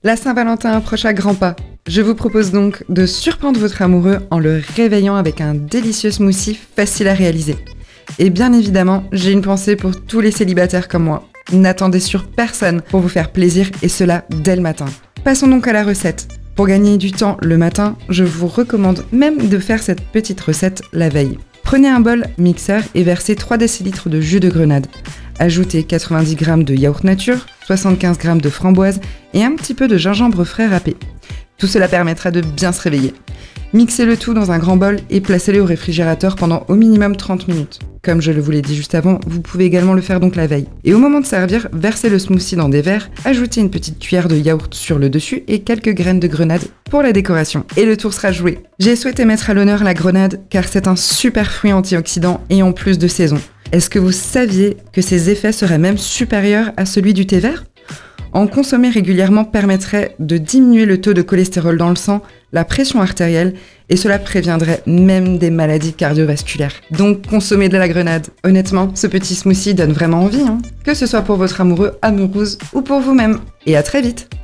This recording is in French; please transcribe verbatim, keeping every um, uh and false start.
La Saint-Valentin approche à grands pas. Je vous propose donc de surprendre votre amoureux en le réveillant avec un délicieux smoothie facile à réaliser. Et bien évidemment, j'ai une pensée pour tous les célibataires comme moi. N'attendez sur personne pour vous faire plaisir et cela dès le matin. Passons donc à la recette. Pour gagner du temps le matin, je vous recommande même de faire cette petite recette la veille. Prenez un bol mixeur et versez trois décilitres de jus de grenade. Ajoutez quatre-vingt-dix grammes de yaourt nature, soixante-quinze grammes de framboise et un petit peu de gingembre frais râpé. Tout cela permettra de bien se réveiller. Mixez le tout dans un grand bol et placez-le au réfrigérateur pendant au minimum trente minutes. Comme je le vous l'ai dit juste avant, vous pouvez également le faire donc la veille. Et au moment de servir, versez le smoothie dans des verres, ajoutez une petite cuillère de yaourt sur le dessus et quelques graines de grenade pour la décoration. Et le tour sera joué. J'ai souhaité mettre à l'honneur la grenade car c'est un super fruit antioxydant et en plus de saison. Est-ce que vous saviez que ses effets seraient même supérieurs à celui du thé vert ? En consommer régulièrement permettrait de diminuer le taux de cholestérol dans le sang, la pression artérielle, et cela préviendrait même des maladies cardiovasculaires. Donc consommez de la grenade. Honnêtement, ce petit smoothie donne vraiment envie, hein. Que ce soit pour votre amoureux, amoureuse ou pour vous-même. Et à très vite.